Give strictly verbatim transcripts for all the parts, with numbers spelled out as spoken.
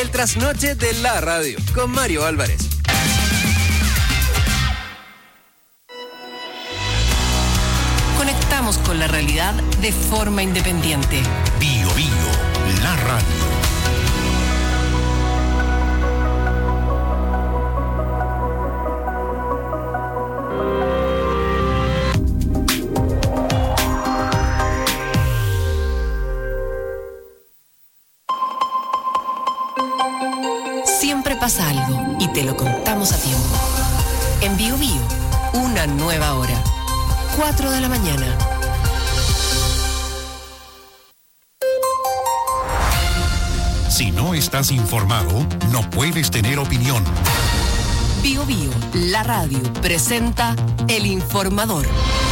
El trasnoche de la radio con Mario Álvarez. Conectamos con la realidad de forma independiente. Bio Bio, la radio. Siempre pasa algo y te lo contamos a tiempo. En Bio Bio, una nueva hora. cuatro de la mañana. Si no estás informado, no puedes tener opinión. Bio Bio, la radio, presenta El Informador.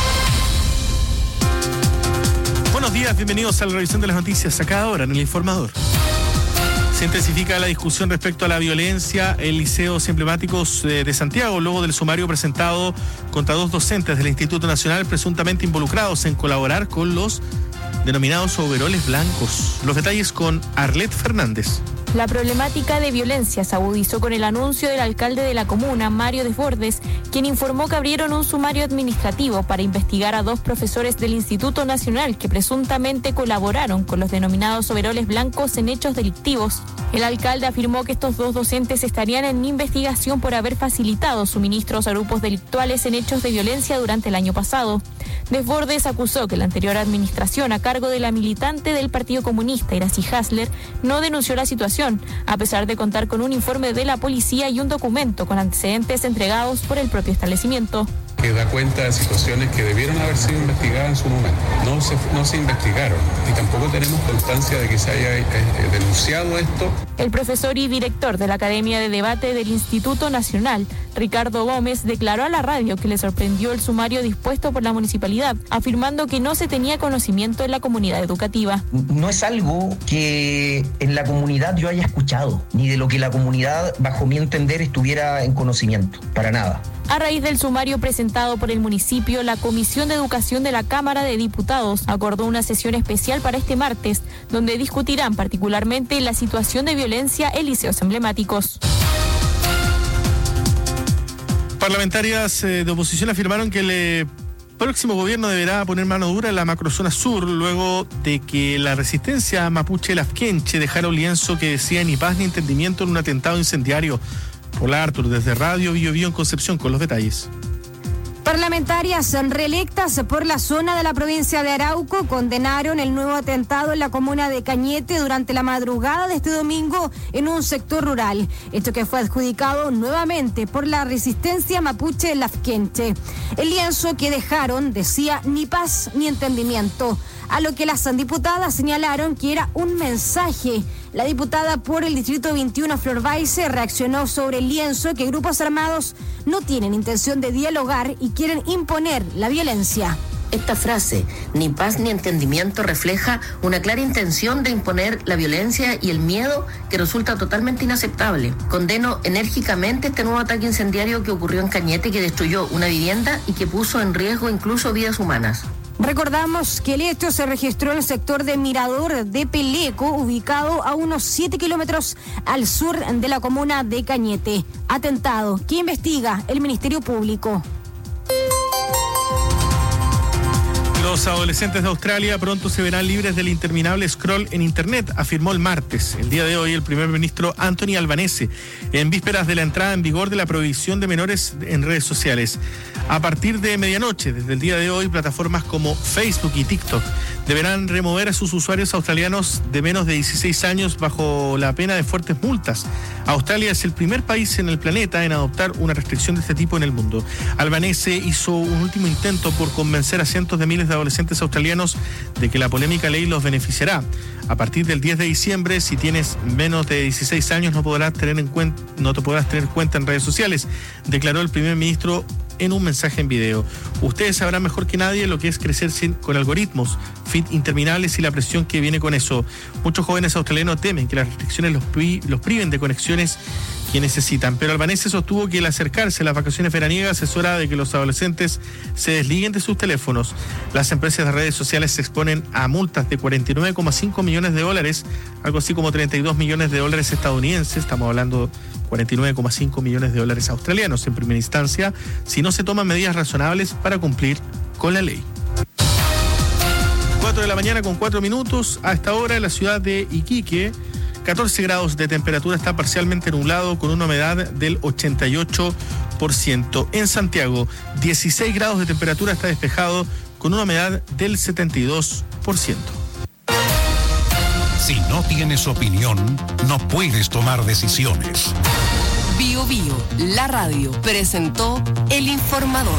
Buenos días, bienvenidos a la revisión de las noticias a cada hora en El Informador. Se intensifica la discusión respecto a la violencia en liceos emblemáticos de Santiago, luego del sumario presentado contra dos docentes del Instituto Nacional presuntamente involucrados en colaborar con los denominados overoles blancos. Los detalles con Arlet Fernández. La problemática de violencia se agudizó con el anuncio del alcalde de la comuna, Mario Desbordes, quien informó que abrieron un sumario administrativo para investigar a dos profesores del Instituto Nacional que presuntamente colaboraron con los denominados overoles blancos en hechos delictivos. El alcalde afirmó que estos dos docentes estarían en investigación por haber facilitado suministros a grupos delictuales en hechos de violencia durante el año pasado. Desbordes acusó que la anterior administración, a cargo de la militante del Partido Comunista, Iracy Hasler, no denunció la situación, a pesar de contar con un informe de la policía y un documento con antecedentes entregados por el propio establecimiento. Que da cuenta de situaciones que debieron haber sido investigadas en su momento. No se, no se investigaron y tampoco tenemos constancia de que se haya eh, denunciado esto. El profesor y director de la Academia de Debate del Instituto Nacional, Ricardo Gómez, declaró a la radio que le sorprendió el sumario dispuesto por la municipalidad, afirmando que no se tenía conocimiento en la comunidad educativa. No es algo que en la comunidad yo haya escuchado, ni de lo que la comunidad, bajo mi entender, estuviera en conocimiento, para nada. A raíz del sumario presentado por el municipio, la Comisión de Educación de la Cámara de Diputados acordó una sesión especial para este martes, donde discutirán particularmente la situación de violencia en liceos emblemáticos. Parlamentarias de oposición afirmaron que el eh, próximo gobierno deberá poner mano dura en la macrozona sur, luego de que la resistencia mapuche Lafkenche dejara un lienzo que decía ni paz ni entendimiento en un atentado incendiario. Hola Artur, desde Radio Bio Bio en Concepción con los detalles. Parlamentarias reelectas por la zona de la provincia de Arauco condenaron el nuevo atentado en la comuna de Cañete durante la madrugada de este domingo en un sector rural. Esto que fue adjudicado nuevamente por la resistencia mapuche Lafkenche. El lienzo que dejaron decía ni paz ni entendimiento, a lo que las diputadas señalaron que era un mensaje. La diputada por el Distrito veintiuno, Flor Baise, reaccionó sobre el lienzo que grupos armados no tienen intención de dialogar y quieren imponer la violencia. Esta frase, ni paz ni entendimiento, refleja una clara intención de imponer la violencia y el miedo que resulta totalmente inaceptable. Condeno enérgicamente este nuevo ataque incendiario que ocurrió en Cañete, que destruyó una vivienda y que puso en riesgo incluso vidas humanas. Recordamos que el hecho se registró en el sector de Mirador de Peleco, ubicado a unos siete kilómetros al sur de la comuna de Cañete. Atentado que investiga el Ministerio Público. Los adolescentes de Australia pronto se verán libres del interminable scroll en Internet, afirmó el martes. El día de hoy el primer ministro Anthony Albanese, en vísperas de la entrada en vigor de la prohibición de menores en redes sociales. A partir de medianoche, desde el día de hoy, plataformas como Facebook y TikTok deberán remover a sus usuarios australianos de menos de dieciséis años bajo la pena de fuertes multas. Australia es el primer país en el planeta en adoptar una restricción de este tipo en el mundo. Albanese hizo un último intento por convencer a cientos de miles de adolescentes australianos de que la polémica ley los beneficiará. A partir del diez de diciembre, si tienes menos de dieciséis años, no podrás tener en cuenta, no te podrás tener cuenta en redes sociales, declaró el primer ministro en un mensaje en video. Ustedes sabrán mejor que nadie lo que es crecer sin, con algoritmos, feed interminables y la presión que viene con eso. Muchos jóvenes australianos temen que las restricciones los, pri, los priven de conexiones que necesitan, pero Albanese sostuvo que al acercarse a las vacaciones veraniegas es hora de que los adolescentes se desliguen de sus teléfonos. Las empresas de redes sociales se exponen a multas de cuarenta y nueve coma cinco millones de dólares, algo así como treinta y dos millones de dólares estadounidenses, estamos hablando cuarenta y nueve coma cinco millones de dólares australianos en primera instancia, si no se toman medidas razonables para cumplir con la ley. cuatro de la mañana con cuatro minutos, a esta hora en la ciudad de Iquique, catorce grados de temperatura, está parcialmente nublado con una humedad del ochenta y ocho por ciento. En Santiago, dieciséis grados de temperatura, está despejado con una humedad del setenta y dos por ciento. Si no tienes opinión, no puedes tomar decisiones. Bio Bio, la radio, presentó El Informador.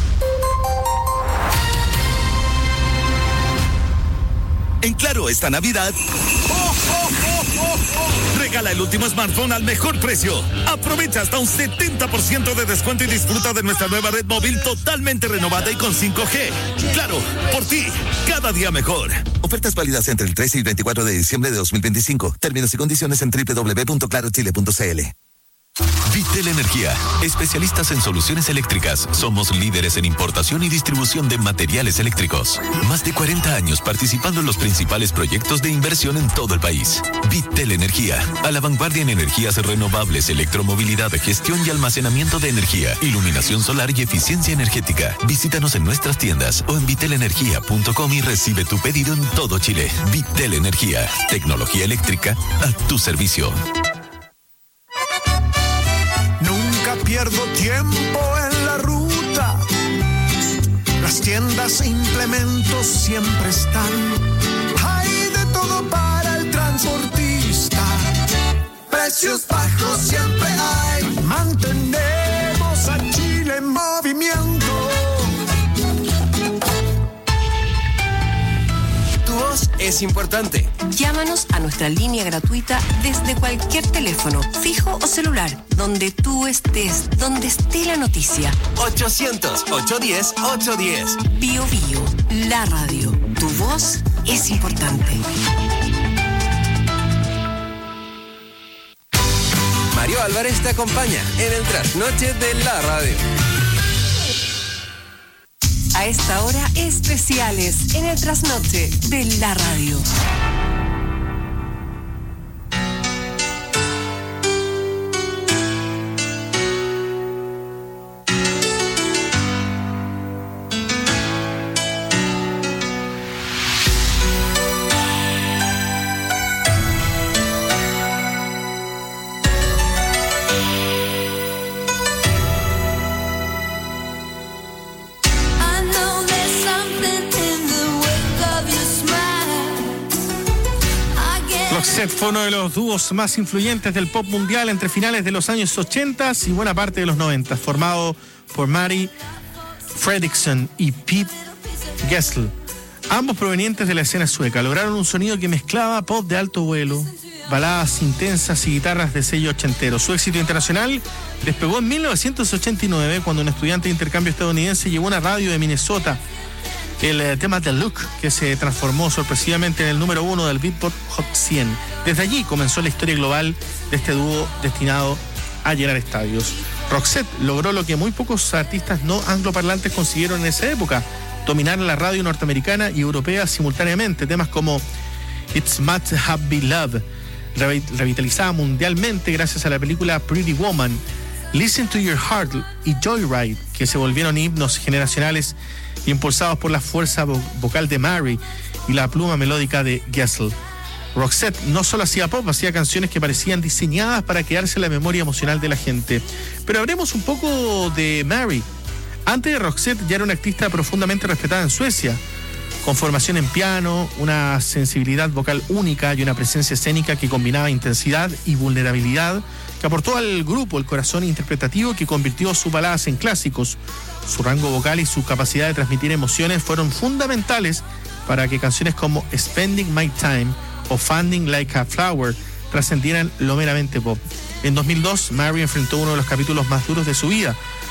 En Claro, esta Navidad, ¡oh, oh, oh, oh, oh! Regala el último smartphone al mejor precio. Aprovecha hasta un setenta por ciento de descuento y disfruta de nuestra nueva red móvil totalmente renovada y con cinco G. Claro, por ti, cada día mejor. Ofertas válidas entre el trece y veinticuatro de diciembre de dos mil veinticinco. Términos y condiciones en doble u doble u doble u punto claro chile punto c l. Vitel Energía, especialistas en soluciones eléctricas. Somos líderes en importación y distribución de materiales eléctricos. Más de cuarenta años participando en los principales proyectos de inversión en todo el país. Vitel Energía, a la vanguardia en energías renovables, electromovilidad, gestión y almacenamiento de energía, iluminación solar y eficiencia energética. Visítanos en nuestras tiendas o en vitel energía punto com y recibe tu pedido en todo Chile. Vitel Energía, tecnología eléctrica a tu servicio. Pierdo tiempo en la ruta. Las tiendas e implementos siempre están. Hay de todo para el transportista. Precios bajos siempre hay. Mantenemos a Chile en movimiento. Tu voz es importante. Llámanos a nuestra línea gratuita desde cualquier teléfono, fijo o celular, donde tú estés, donde esté la noticia. ochocientos, ochocientos diez, ochocientos diez. Bio Bio, la radio. Tu voz es importante. Mario Álvarez te acompaña en el trasnoche de la radio. A esta hora, especiales en el trasnoche de la radio. Roxette fue uno de los dúos más influyentes del pop mundial entre finales de los años ochenta y buena parte de los noventa, formado por Mary Fredriksson y Pete Gessle, ambos provenientes de la escena sueca. Lograron un sonido que mezclaba pop de alto vuelo, baladas intensas y guitarras de sello ochentero. Su éxito internacional despegó en mil novecientos ochenta y nueve cuando un estudiante de intercambio estadounidense llevó a una radio de Minnesota el eh, tema The Look, que se transformó sorpresivamente en el número uno del Billboard Hot cien. Desde allí comenzó la historia global de este dúo destinado a llenar estadios. Roxette logró lo que muy pocos artistas no angloparlantes consiguieron en esa época: dominar la radio norteamericana y europea simultáneamente. Temas como It's Must Have Been Love, revitalizada mundialmente gracias a la película Pretty Woman, Listen to Your Heart y Joyride, que se volvieron himnos generacionales impulsados por la fuerza vo- vocal de Mary y la pluma melódica de Gessle. Roxette no solo hacía pop, hacía canciones que parecían diseñadas para quedarse en la memoria emocional de la gente. Pero hablemos un poco de Mary. Antes de Roxette ya era una artista profundamente respetada en Suecia, con formación en piano, una sensibilidad vocal única y una presencia escénica que combinaba intensidad y vulnerabilidad, que aportó al grupo el corazón interpretativo que convirtió sus baladas en clásicos. Su rango vocal y su capacidad de transmitir emociones fueron fundamentales para que canciones como Spending My Time o Funding Like a Flower trascendieran lo meramente pop. En dos mil dos, Mary enfrentó uno de los capítulos más duros de su vida.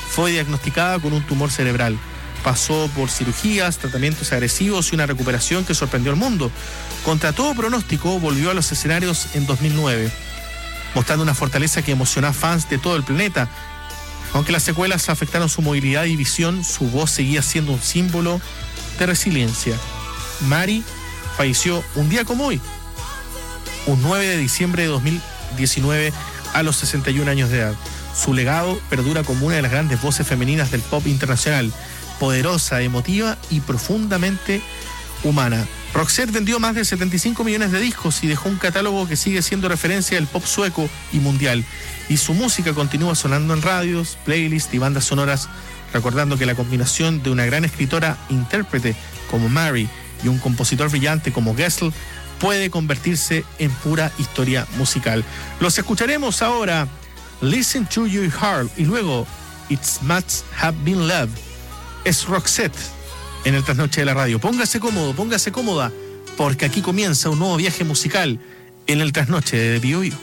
fue diagnosticada con un tumor cerebral. Pasó por cirugías, tratamientos agresivos y una recuperación que sorprendió al mundo. Contra todo pronóstico, volvió a los escenarios en dos mil nueve, mostrando una fortaleza que emocionó a fans de todo el planeta. Aunque las secuelas afectaron su movilidad y visión, su voz seguía siendo un símbolo de resiliencia. Mary falleció un día como hoy, un nueve de diciembre de dos mil diecinueve, a los sesenta y un años de edad. Su legado perdura como una de las grandes voces femeninas del pop internacional, poderosa, emotiva y profundamente humana. Roxette vendió más de setenta y cinco millones de discos y dejó un catálogo que sigue siendo referencia del pop sueco y mundial. Y su música continúa sonando en radios, playlists y bandas sonoras, recordando que la combinación de una gran escritora intérprete como Mary y un compositor brillante como Gessle puede convertirse en pura historia musical. Los escucharemos ahora, Listen to Your Heart, y luego It Must Have Been Love. Es Roxette en el Trasnoche de la Radio. Póngase cómodo, póngase cómoda, porque aquí comienza un nuevo viaje musical en el Trasnoche de Bio Bio.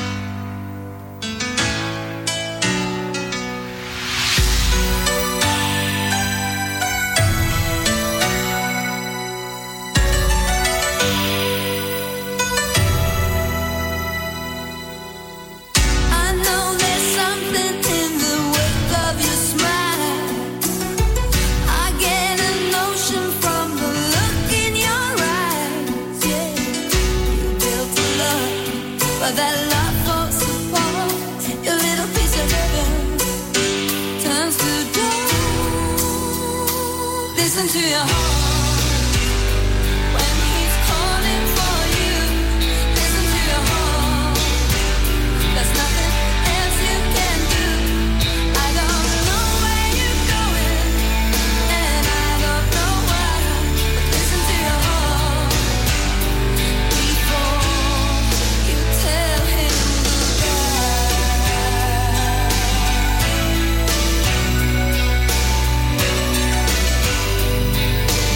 Listen to your heart when he's calling for you. Listen to your heart. There's nothing else you can do. I don't know where you're going, and I don't know why. But listen to your heart before you tell him goodbye.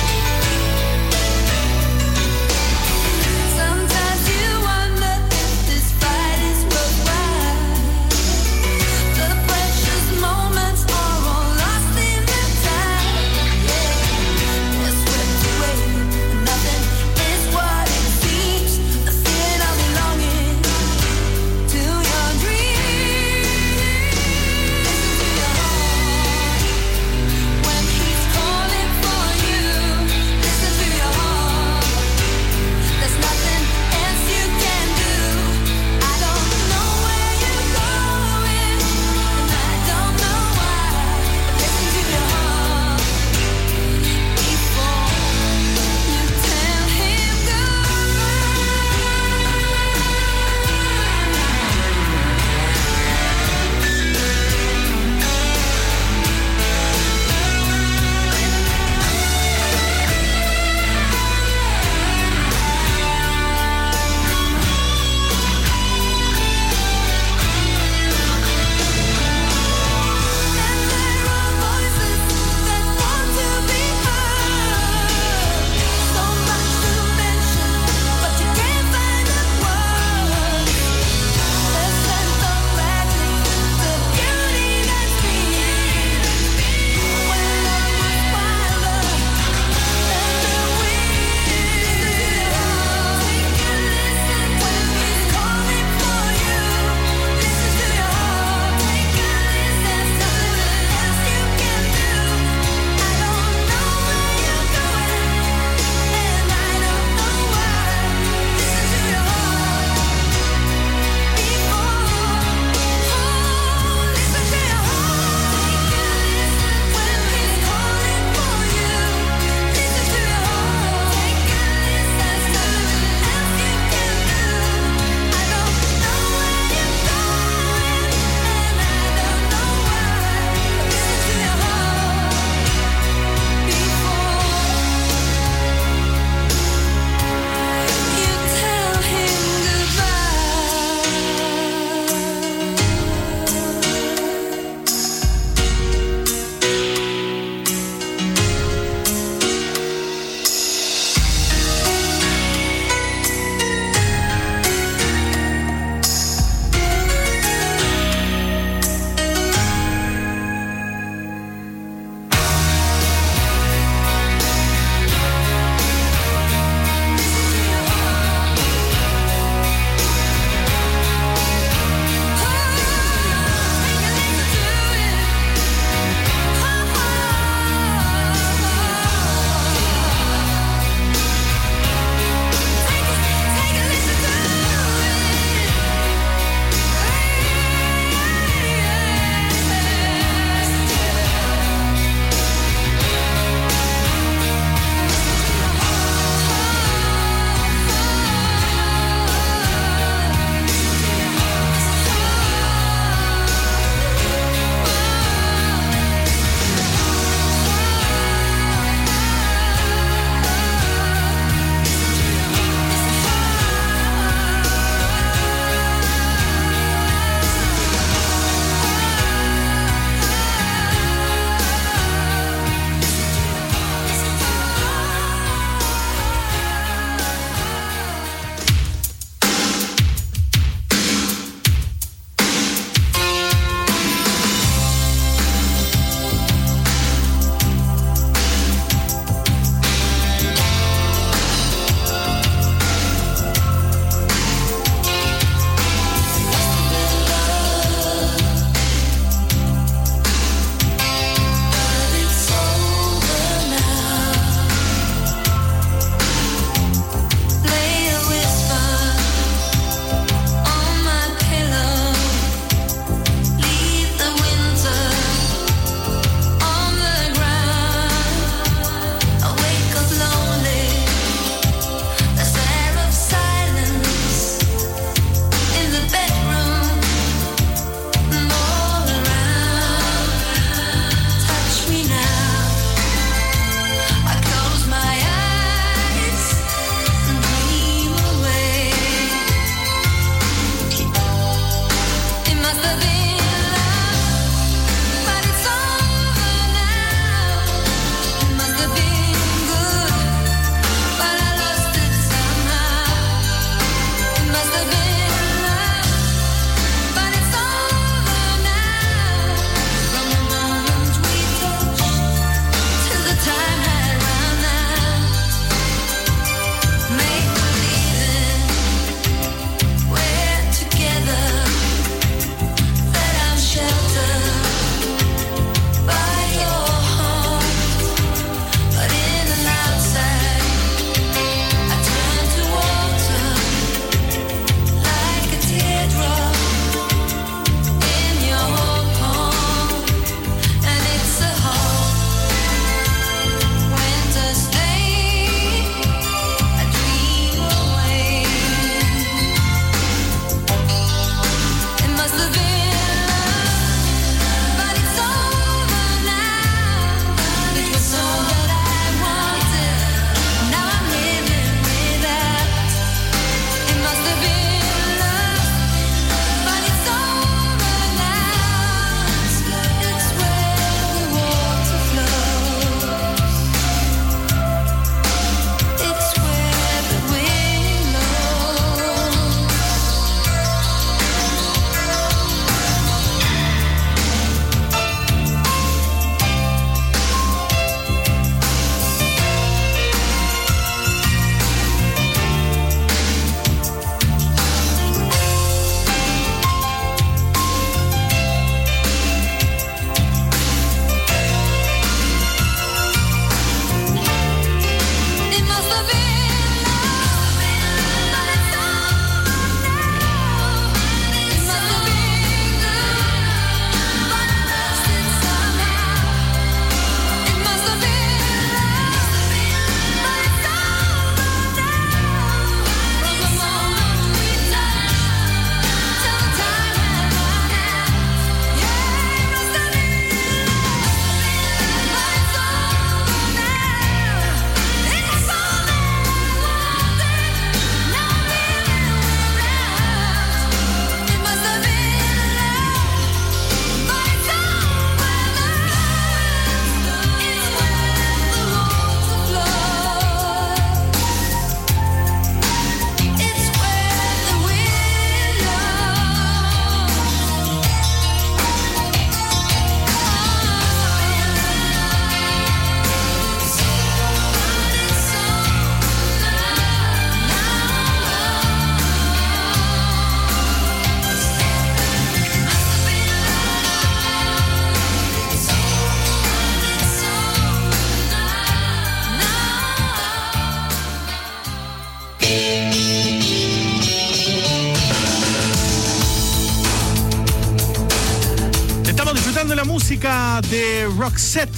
Disfrutando la música de Roxette.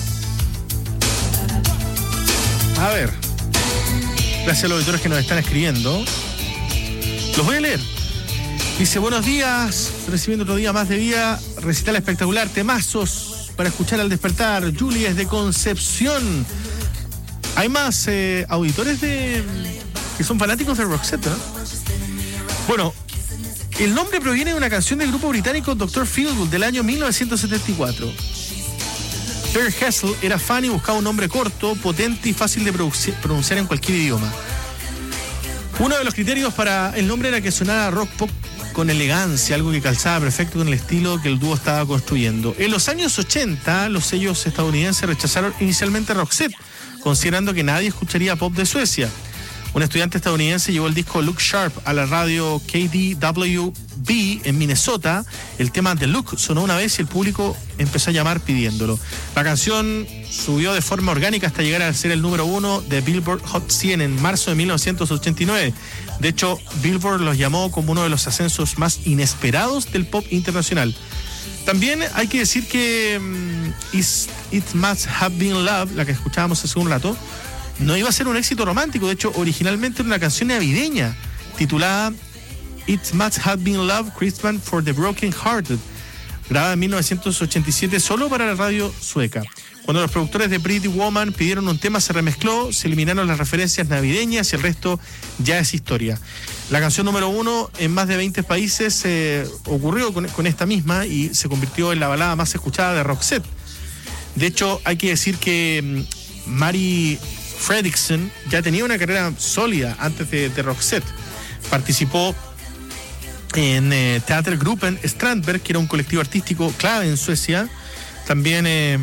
A ver, gracias a los auditores que nos están escribiendo. Los voy a leer. Dice, buenos días, recibiendo otro día más de vida, recital espectacular, temazos para escuchar al despertar. Julie es de Concepción. Hay más eh, auditores de que son fanáticos de Roxette, ¿no? Bueno, el nombre proviene de una canción del grupo británico doctor Feelgood del año mil novecientos setenta y cuatro. Terry Hessel era fan y buscaba un nombre corto, potente y fácil de pronunciar en cualquier idioma. Uno de los criterios para el nombre era que sonara rock pop con elegancia, algo que calzaba perfecto con el estilo que el dúo estaba construyendo. En los años ochenta, los sellos estadounidenses rechazaron inicialmente Roxette, considerando que nadie escucharía pop de Suecia. Un estudiante estadounidense llevó el disco Look Sharp a la radio K D W B en Minnesota. El tema The Look sonó una vez y el público empezó a llamar pidiéndolo. La canción subió de forma orgánica hasta llegar a ser el número uno de Billboard Hot cien en marzo de mil novecientos ochenta y nueve. De hecho, Billboard los llamó como uno de los ascensos más inesperados del pop internacional. También hay que decir que um, It Must Have Been Love, la que escuchábamos hace un rato, no iba a ser un éxito romántico. De hecho, originalmente era una canción navideña titulada It Must Have Been Love, Christmas for the Broken Hearted, grabada en mil novecientos ochenta y siete solo para la radio sueca. Cuando los productores de Pretty Woman pidieron un tema, se remezcló, se eliminaron las referencias navideñas y el resto ya es historia. La canción número uno en más de veinte países eh, ocurrió con, con esta misma y se convirtió en la balada más escuchada de Roxette. De hecho, hay que decir que um, Mari Fredriksson ya tenía una carrera sólida antes de, de Roxette. Participó en eh, Teatergruppen Strandberg, que era un colectivo artístico clave en Suecia. También eh,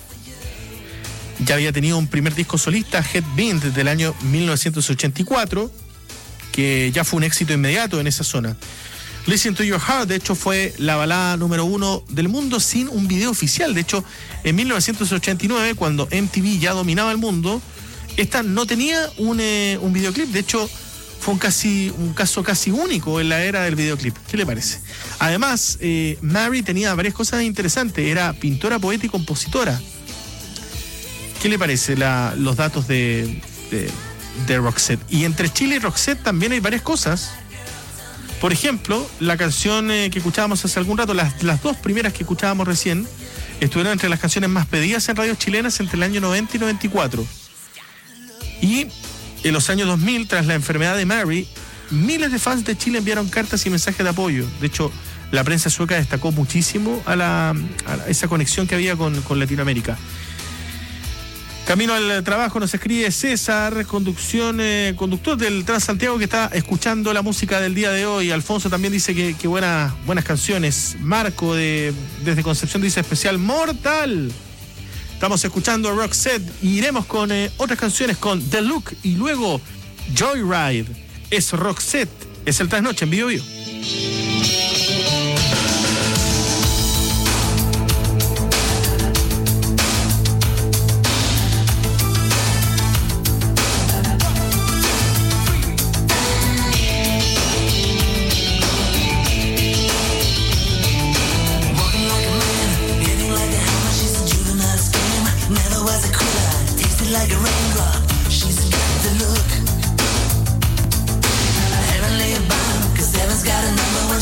ya había tenido un primer disco solista, Headwind, del año mil novecientos ochenta y cuatro, que ya fue un éxito inmediato en esa zona. Listen to Your Heart, de hecho, fue la balada número uno del mundo sin un video oficial. De hecho, en mil novecientos ochenta y nueve, cuando M T V ya dominaba el mundo, esta no tenía un, eh, un videoclip. De hecho, fue un, casi, un caso casi único en la era del videoclip. ¿Qué le parece? Además, eh, Mary tenía varias cosas interesantes. Era pintora, poeta y compositora. ¿Qué le parece la, los datos de, de, de Roxette? Y entre Chile y Roxette también hay varias cosas. Por ejemplo, la canción eh, que escuchábamos hace algún rato, las, las dos primeras que escuchábamos recién, estuvieron entre las canciones más pedidas en radios chilenas entre el año noventa y noventa y cuatro. Y en los años dos mil, tras la enfermedad de Mary, miles de fans de Chile enviaron cartas y mensajes de apoyo. De hecho, la prensa sueca destacó muchísimo a, la, a esa conexión que había con, con Latinoamérica. Camino al trabajo nos escribe César, conducción, eh, conductor del Transantiago, que está escuchando la música del día de hoy. Alfonso también dice que, que buenas, buenas canciones. Marco de, desde Concepción dice especial mortal. Estamos escuchando a Roxette y iremos con eh, otras canciones, con The Look y luego Joyride. Es Roxette, es el Trasnoche en Bio Bio. Like a raindrop, she's got the look. Heavenly bound, cause heaven's got a number one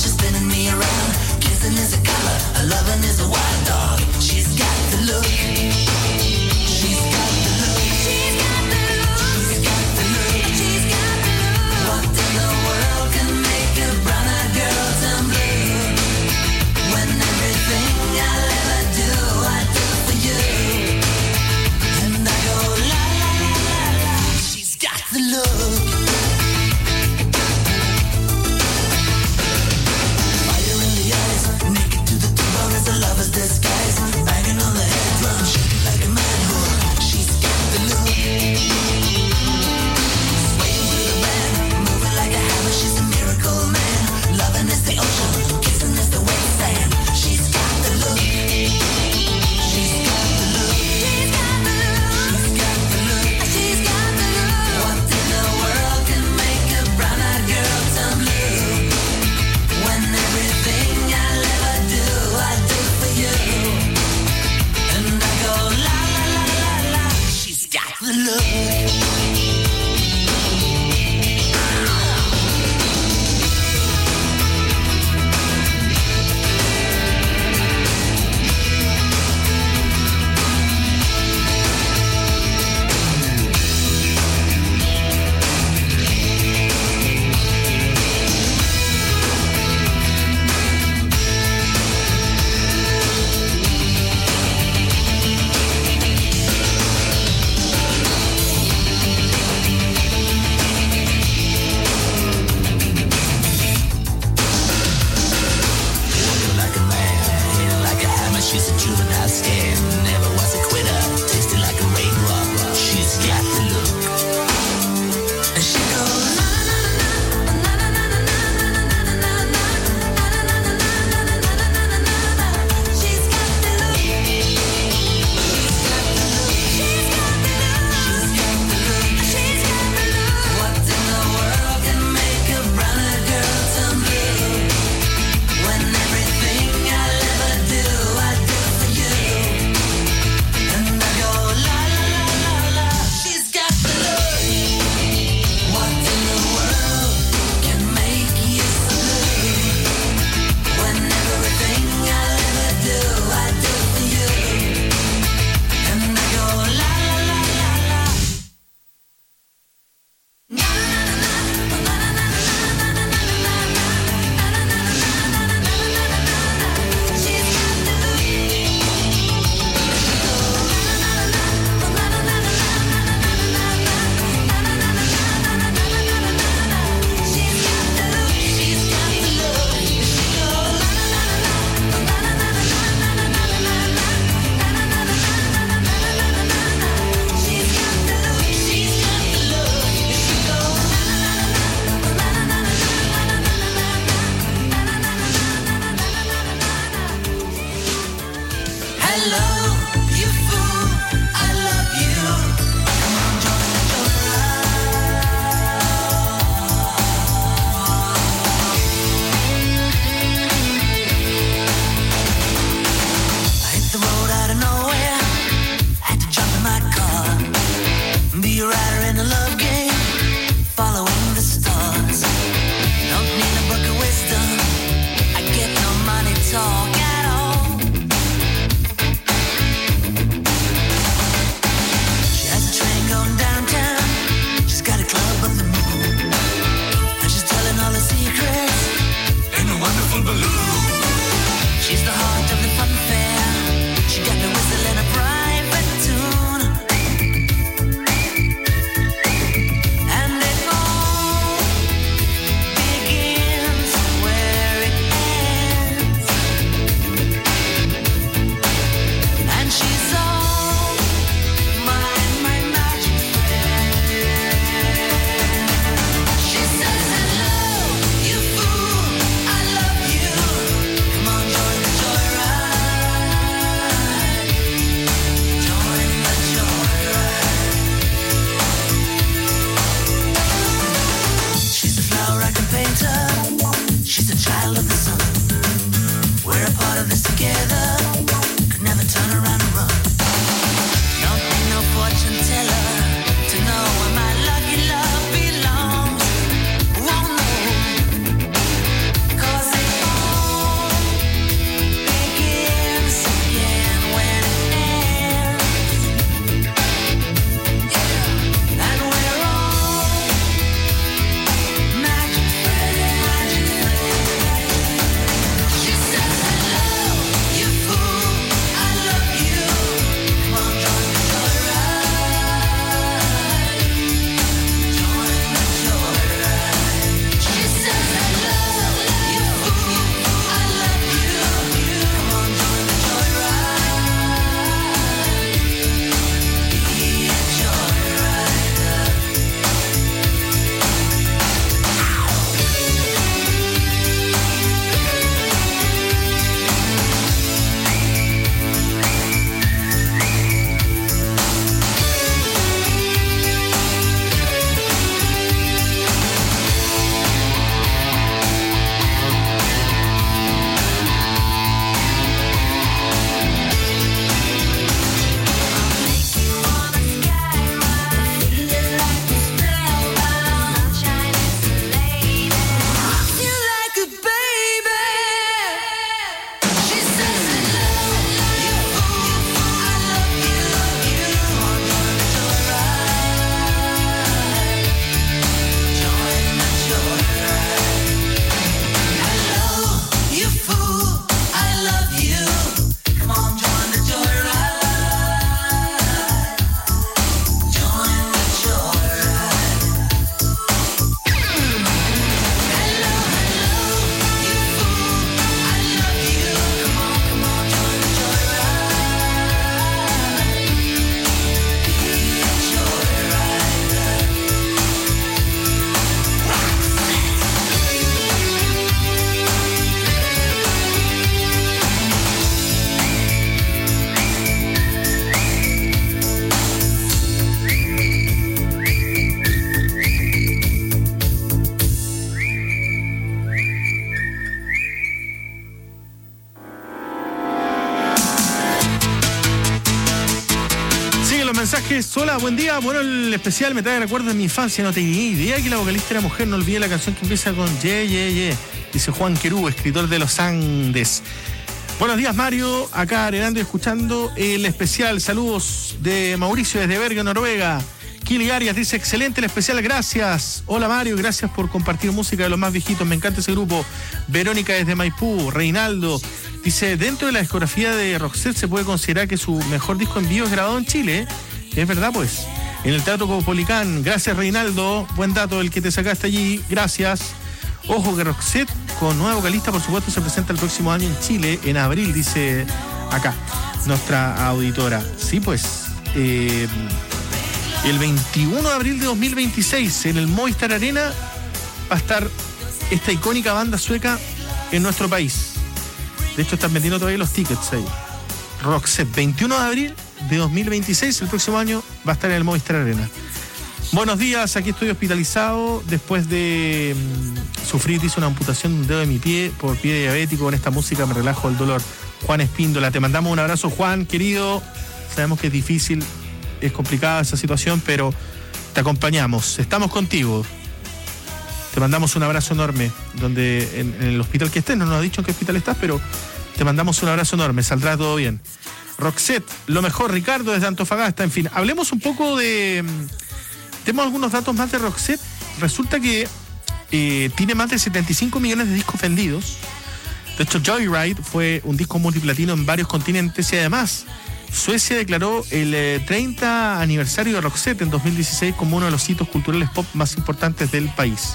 Borges, hola, buen día. Bueno, el especial me trae recuerdos de mi infancia. No tenía idea que la vocalista era mujer. No olvidé la canción que empieza con Ye, Ye, Ye. Dice Juan Querú, escritor de Los Andes. Buenos días, Mario. Acá arenando y escuchando el especial. Saludos de Mauricio desde Berga, Noruega. Kili Arias dice, excelente el especial, gracias. Hola, Mario, gracias por compartir música de los más viejitos. Me encanta ese grupo. Verónica desde Maipú. Reinaldo dice, dentro de la discografía de Roxette se puede considerar que su mejor disco en vivo es grabado en Chile. Es verdad, pues. En el Teatro Caupolicán. Gracias, Reinaldo. Buen dato el que te sacaste allí. Gracias. Ojo que Roxette, con nueva vocalista, por supuesto, se presenta el próximo año en Chile, en abril, dice acá nuestra auditora. Sí, pues. Eh, el veintiuno de abril de dos mil veintiséis, en el Movistar Arena, va a estar esta icónica banda sueca en nuestro país. De hecho, están vendiendo todavía los tickets ahí. Roxette, veintiuno de abril de dos mil veintiséis, el próximo año va a estar en el Movistar Arena. Buenos días, aquí estoy hospitalizado después de mmm, sufrir, dice, una amputación de un dedo de mi pie por pie diabético. Con esta música me relajo el dolor. Juan Espíndola, te mandamos un abrazo, Juan, querido. Sabemos que es difícil, es complicada esa situación, pero te acompañamos, estamos contigo. Te mandamos un abrazo enorme, donde en, en el hospital que estés, no nos ha dicho en qué hospital estás, pero te mandamos un abrazo enorme, saldrá todo bien. Roxette, lo mejor, Ricardo desde Antofagasta. En fin, hablemos un poco de... Tenemos algunos datos más de Roxette. Resulta que eh, tiene más de setenta y cinco millones de discos vendidos. De hecho, Joyride fue un disco multiplatino en varios continentes y además Suecia declaró el eh, treinta aniversario de Roxette en dos mil dieciséis como uno de los hitos culturales pop más importantes del país.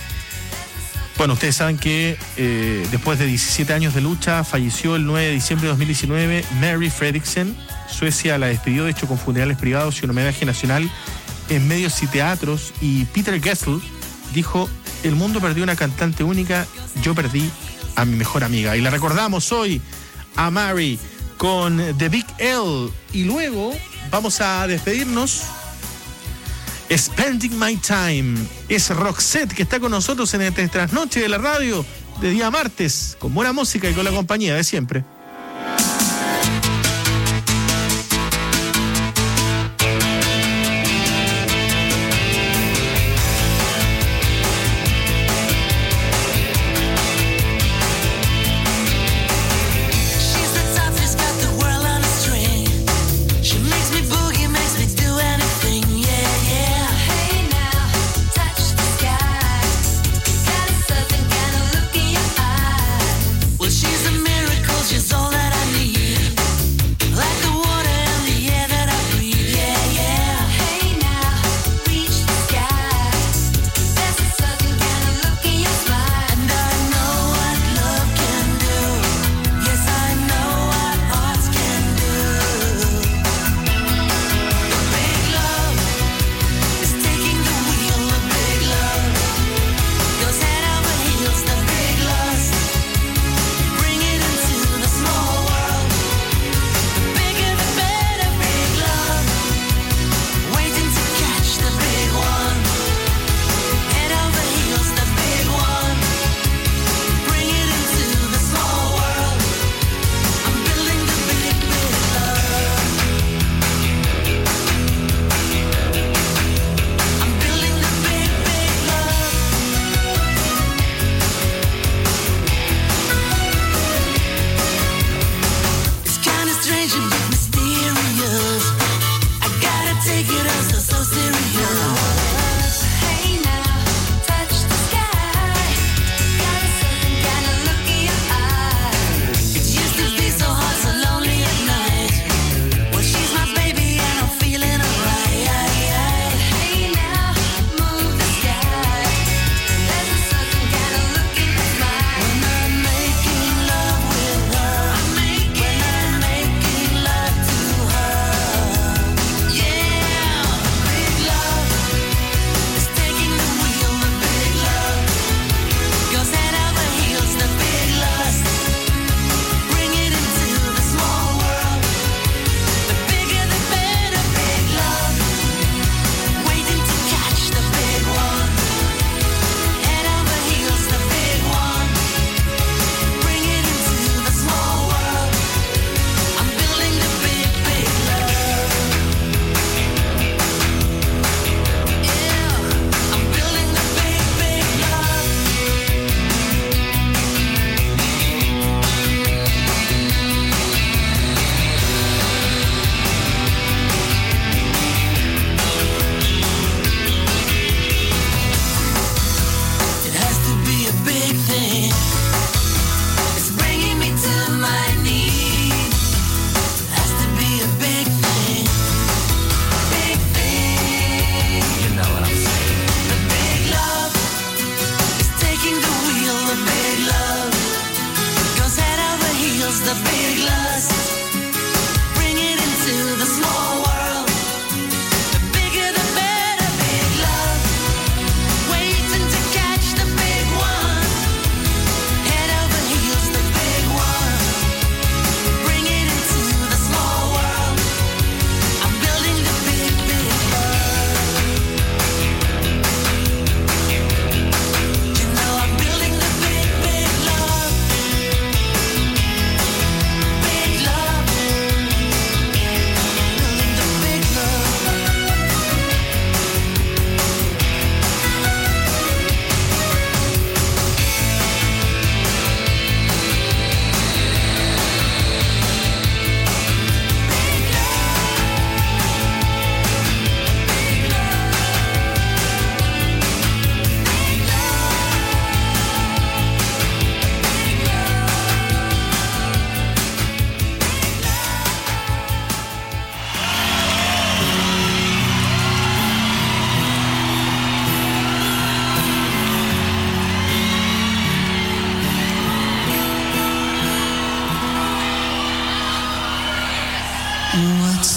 Bueno, ustedes saben que eh, después de diecisiete años de lucha falleció el nueve de diciembre de dos mil diecinueve Mary Fredriksson. Suecia la despidió, de hecho, con funerales privados y un homenaje nacional en medios y teatros. Y Peter Gessle dijo, el mundo perdió una cantante única, yo perdí a mi mejor amiga. Y la recordamos hoy a Mary con The Big L. Y luego vamos a despedirnos. Spending My Time. Es Roxette que está con nosotros en el Trasnoche de la radio de día martes, con buena música y con la compañía de siempre. She's a miracle, she's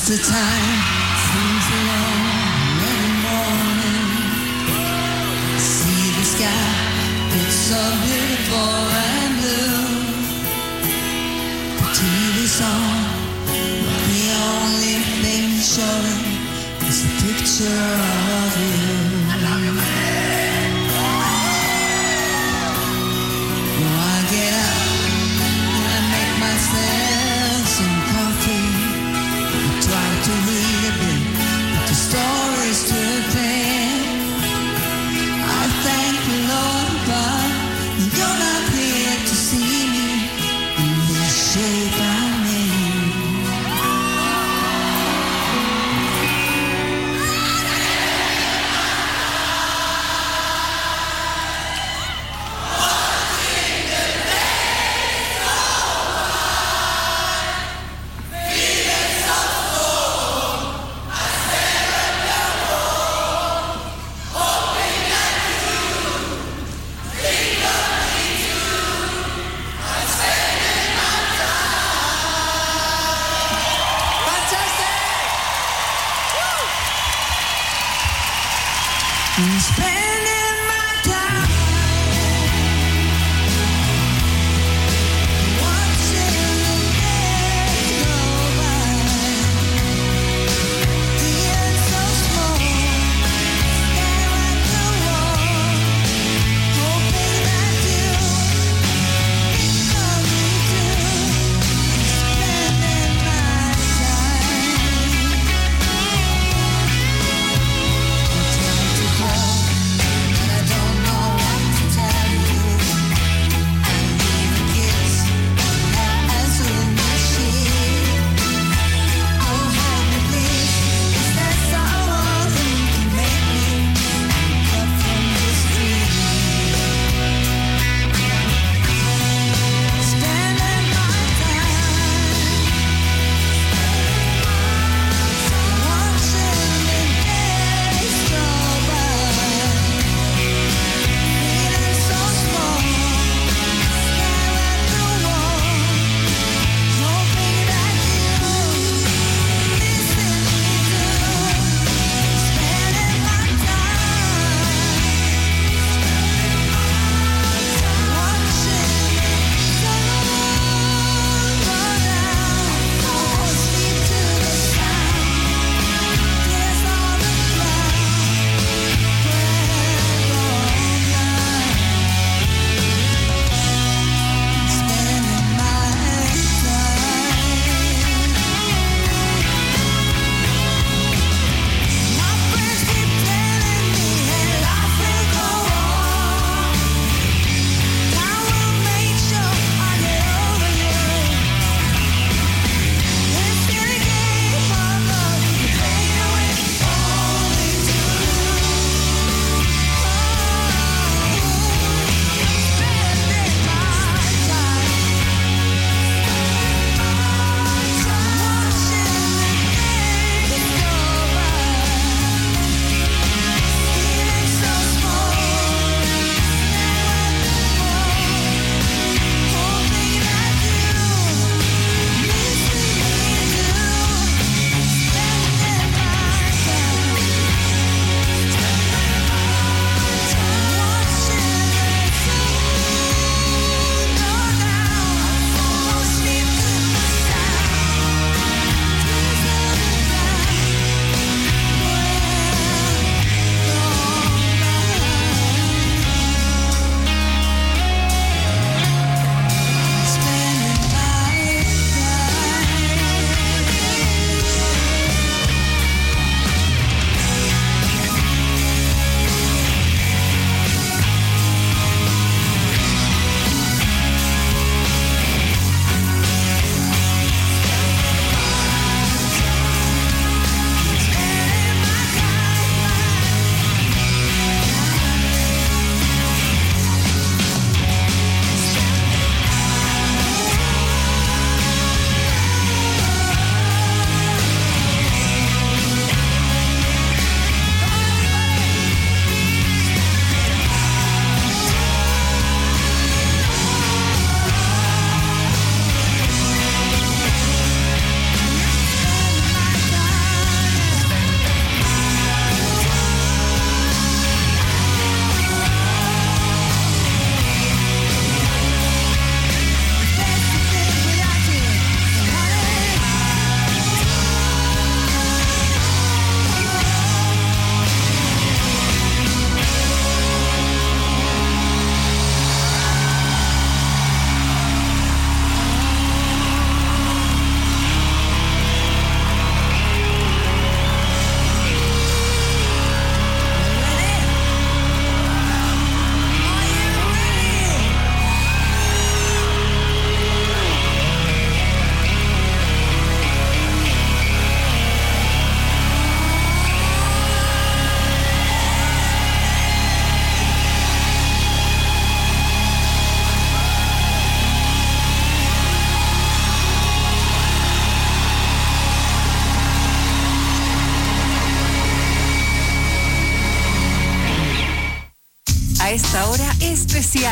the time seems long every morning. See the sky, it's so beautiful and blue. The T V song, the only thing showing is a picture of you. I love you, man. Now I get up and I make myself some coffee. Try to read a bit, but the story's too thin. I thank the Lord above, you're not here to see me in the shape I'm in.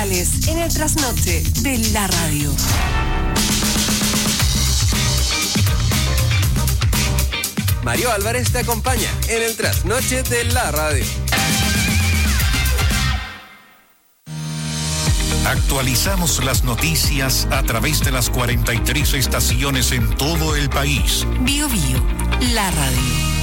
musicales en el trasnoche de la radio. Mario Álvarez te acompaña en el trasnoche de la radio. Actualizamos las noticias a través de las cuarenta y tres estaciones en todo el país. Bio Bio, la radio.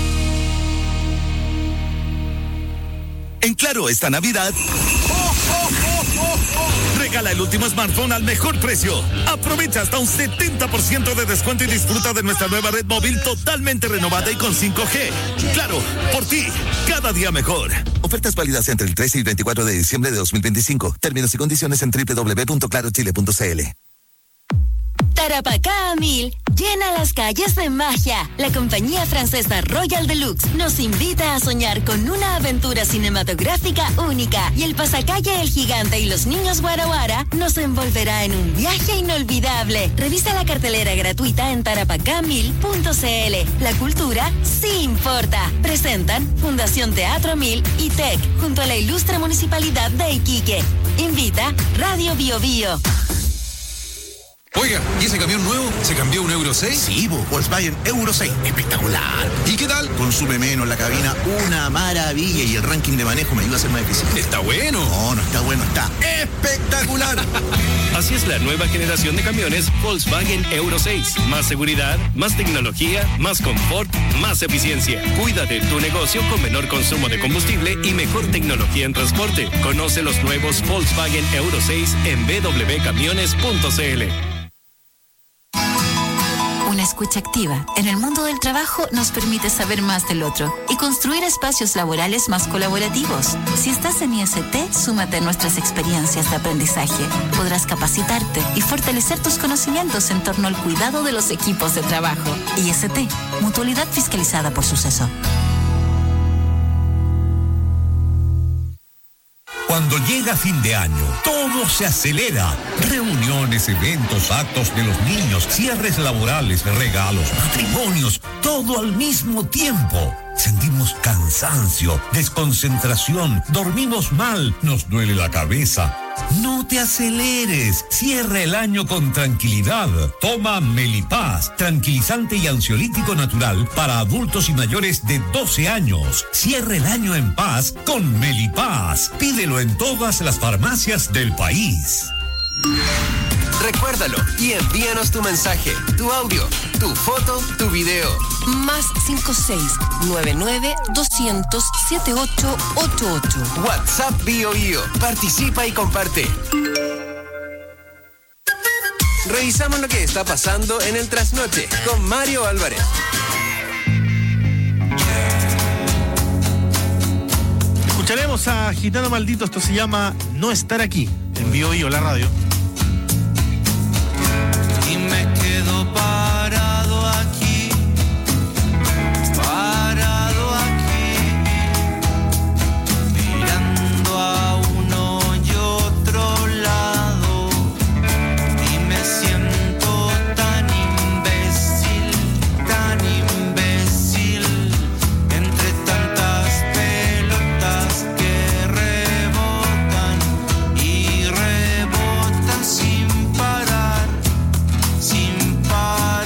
En Claro esta Navidad, ¡oh, oh, oh, oh, oh! Regala el último smartphone al mejor precio. Aprovecha hasta un setenta por ciento de descuento y disfruta de nuestra nueva red móvil totalmente renovada y con cinco G. Claro, por ti, cada día mejor. Ofertas válidas entre el trece y el veinticuatro de diciembre de dos mil veinticinco. Términos y condiciones en doble u doble u doble u punto claro chile punto c l. Tarapacá a mil llena las calles de magia. La compañía francesa Royal Deluxe nos invita a soñar con una aventura cinematográfica única y el pasacalle El Gigante y los Niños Guara Guara nos envolverá en un viaje inolvidable. Revisa la cartelera gratuita en tarapacá mil punto c l. La cultura sí importa. Presentan Fundación Teatro Mil y T E C junto a la ilustre Municipalidad de Iquique. Invita Radio Bio Bio. Oiga, ¿y ese camión nuevo se cambió a un Euro seis? Sí, bo, Volkswagen Euro seis. Espectacular. ¿Y qué tal? Consume menos la cabina, una maravilla. Y el ranking de manejo me ayuda a ser más eficiente. ¿Está bueno? No, no está bueno, está espectacular. Así es la nueva generación de camiones Volkswagen Euro seis. Más seguridad, más tecnología, más confort, más eficiencia. Cuida de tu negocio con menor consumo de combustible y mejor tecnología en transporte. Conoce los nuevos Volkswagen Euro seis en b w camiones punto c l. Una escucha activa en el mundo del trabajo nos permite saber más del otro y construir espacios laborales más colaborativos. Si estás en I S T, súmate a nuestras experiencias de aprendizaje. Podrás capacitarte y fortalecer tus conocimientos en torno al cuidado de los equipos de trabajo. I S T, mutualidad fiscalizada por Suceso. Cuando llega fin de año, todo se acelera. Reuniones, eventos, actos de los niños, cierres laborales, regalos, matrimonios, todo al mismo tiempo. Sentimos cansancio, desconcentración, dormimos mal, nos duele la cabeza. No te aceleres, cierra el año con tranquilidad. Toma Melipaz, tranquilizante y ansiolítico natural para adultos y mayores de doce años. Cierra el año en paz con Melipaz. Pídelo en todas las farmacias del país. Recuérdalo y envíanos tu mensaje, tu audio, tu foto, tu video. Más cinco seis nueve nueve doscientos setenta y ocho ochenta y ocho. WhatsApp Bio Bio. Participa y comparte. Revisamos lo que está pasando en el trasnoche con Mario Álvarez. Escucharemos a Gitano Maldito. Esto se llama No Estar Aquí en Bio Bio, la radio. Y me quedo parado aquí, parado aquí, mirando a uno y otro lado, y me siento tan imbécil, tan imbécil, entre tantas pelotas que rebotan y rebotan sin parar. Sin parar.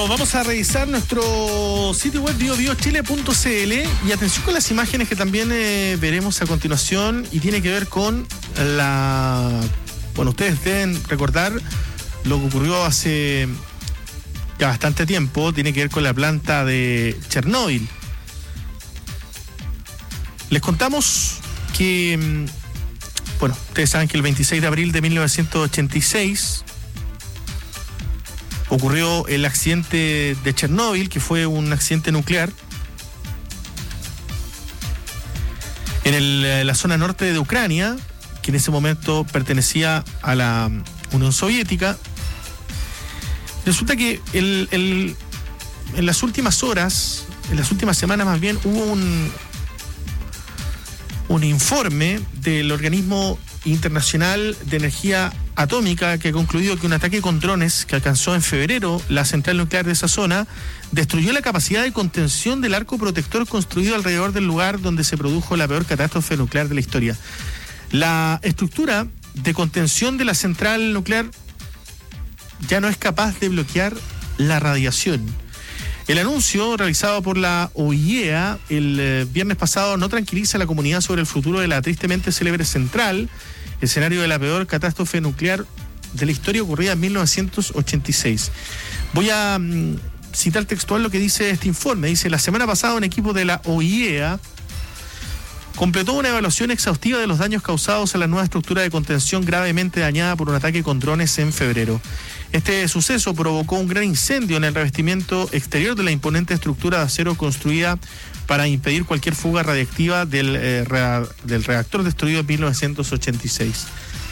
vamos a revisar nuestro sitio web bio bio chile punto c l y atención con las imágenes que también eh, veremos a continuación y tiene que ver con la... Bueno, ustedes deben recordar lo que ocurrió hace ya bastante tiempo, tiene que ver con la planta de Chernóbil. Les contamos que, bueno, ustedes saben que el veintiséis de abril de mil novecientos ochenta y seis ocurrió el accidente de Chernóbil, que fue un accidente nuclear en el, la zona norte de Ucrania, que en ese momento pertenecía a la Unión Soviética. Resulta que el, el, en las últimas horas, en las últimas semanas más bien, hubo un, un informe del Organismo Internacional de Energía Atómica que ha concluido que un ataque con drones que alcanzó en febrero la central nuclear de esa zona destruyó la capacidad de contención del arco protector construido alrededor del lugar donde se produjo la peor catástrofe nuclear de la historia. La estructura de contención de la central nuclear ya no es capaz de bloquear la radiación. El anuncio realizado por la O I E A el eh, viernes pasado no tranquiliza a la comunidad sobre el futuro de la tristemente célebre central, escenario de la peor catástrofe nuclear de la historia ocurrida en mil novecientos ochenta y seis. Voy a mm, citar textual lo que dice este informe. Dice: la semana pasada un equipo de la O I E A completó una evaluación exhaustiva de los daños causados a la nueva estructura de contención gravemente dañada por un ataque con drones en febrero. Este suceso provocó un gran incendio en el revestimiento exterior de la imponente estructura de acero construida para impedir cualquier fuga radiactiva del, eh, rea, del reactor destruido en mil novecientos ochenta y seis.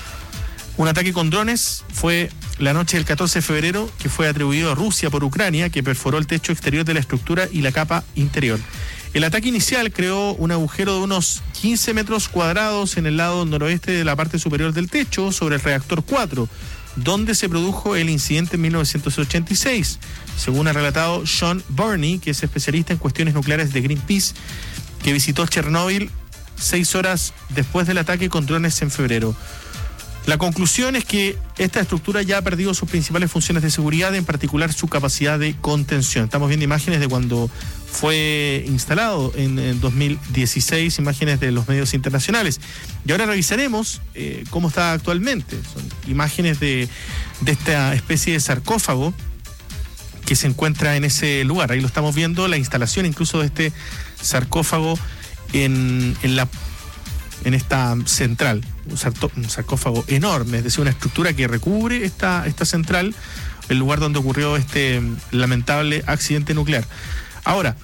Un ataque con drones fue la noche del catorce de febrero, que fue atribuido a Rusia por Ucrania, que perforó el techo exterior de la estructura y la capa interior. El ataque inicial creó un agujero de unos quince metros cuadrados en el lado noroeste de la parte superior del techo sobre el reactor cuatro, donde se produjo el incidente en mil novecientos ochenta y seis, según ha relatado Sean Burney, que es especialista en cuestiones nucleares de Greenpeace, que visitó Chernóbil seis horas después del ataque con drones en febrero. La conclusión es que esta estructura ya ha perdido sus principales funciones de seguridad, en particular su capacidad de contención. Estamos viendo imágenes de cuando fue instalado en, en dos mil dieciséis, imágenes de los medios internacionales. Y ahora revisaremos eh, cómo está actualmente. Son imágenes de, de esta especie de sarcófago que se encuentra en ese lugar. Ahí lo estamos viendo, la instalación incluso de este sarcófago en, en la en esta central, un, sarto, un sarcófago enorme, es decir, una estructura que recubre esta, esta central, el lugar donde ocurrió este lamentable accidente nuclear. Ahora,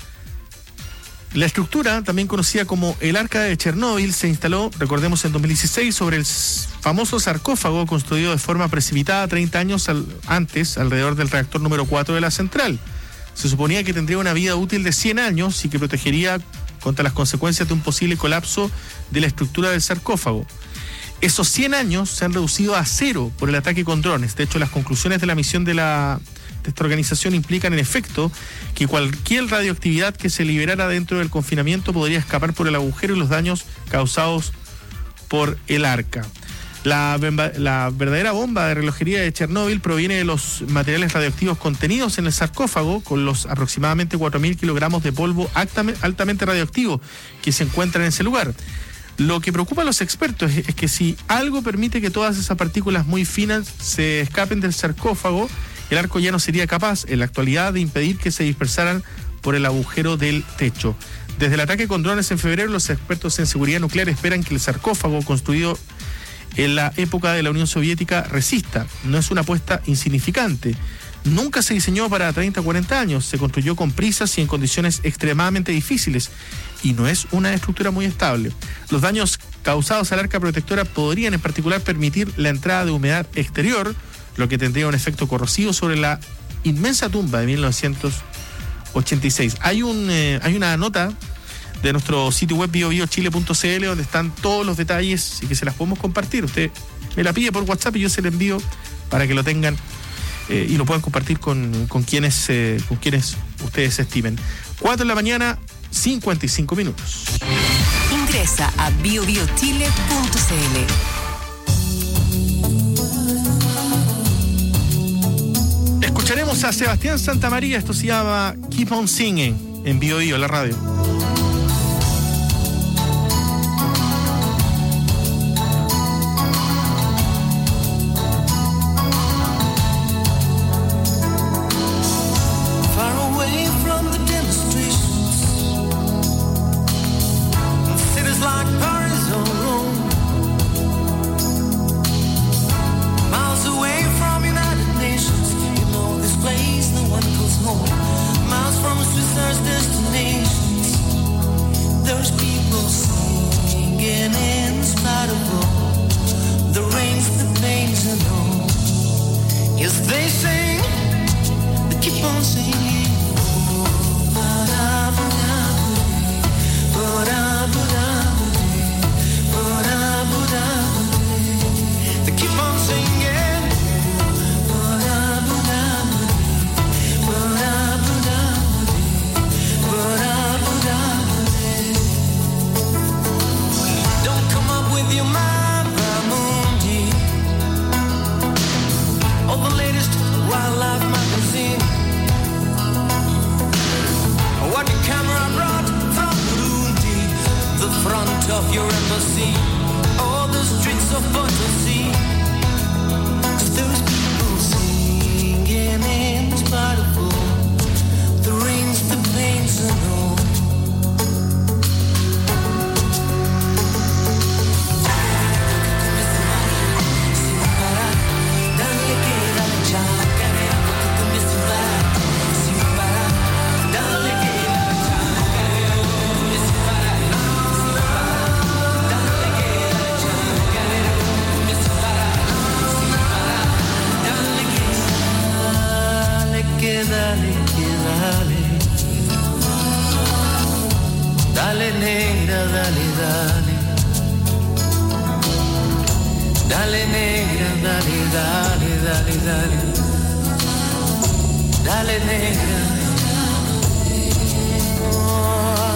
la estructura, también conocida como el Arca de Chernóbil, se instaló, recordemos, en dos mil dieciséis sobre el famoso sarcófago construido de forma precipitada treinta años al, antes, alrededor del reactor número cuatro de la central. Se suponía que tendría una vida útil de cien años y que protegería contra las consecuencias de un posible colapso de la estructura del sarcófago. Esos cien años se han reducido a cero por el ataque con drones. De hecho, las conclusiones de la misión de, la, de esta organización implican, en efecto, que cualquier radioactividad que se liberara dentro del confinamiento podría escapar por el agujero y los daños causados por el arca. La, la verdadera bomba de relojería de Chernóbil proviene de los materiales radioactivos contenidos en el sarcófago, con los aproximadamente cuatro mil kilogramos de polvo altamente radioactivo que se encuentran en ese lugar. Lo que preocupa a los expertos es, es que si algo permite que todas esas partículas muy finas se escapen del sarcófago, el arco ya no sería capaz en la actualidad de impedir que se dispersaran por el agujero del techo. Desde el ataque con drones en febrero, los expertos en seguridad nuclear esperan que el sarcófago construido en la época de la Unión Soviética resista. No es una apuesta insignificante. Nunca se diseñó para treinta o cuarenta años, se construyó con prisas y en condiciones extremadamente difíciles y no es una estructura muy estable. Los daños causados al arca protectora podrían en particular permitir la entrada de humedad exterior, lo que tendría un efecto corrosivo sobre la inmensa tumba de mil novecientos ochenta y seis. Hay, un, eh, hay una nota de nuestro sitio web bio bio chile punto c l donde están todos los detalles y que se las podemos compartir. Usted me la pide por WhatsApp y yo se la envío para que lo tengan eh, y lo puedan compartir con, con, quienes, eh, con quienes ustedes estimen. cuatro de la mañana, cincuenta y cinco minutos. Ingresa a bio bio chile punto c l. Escucharemos a Sebastián Santamaría, esto se llama Keep on Singing, en Bio Bio, la radio. Dale negra, oh,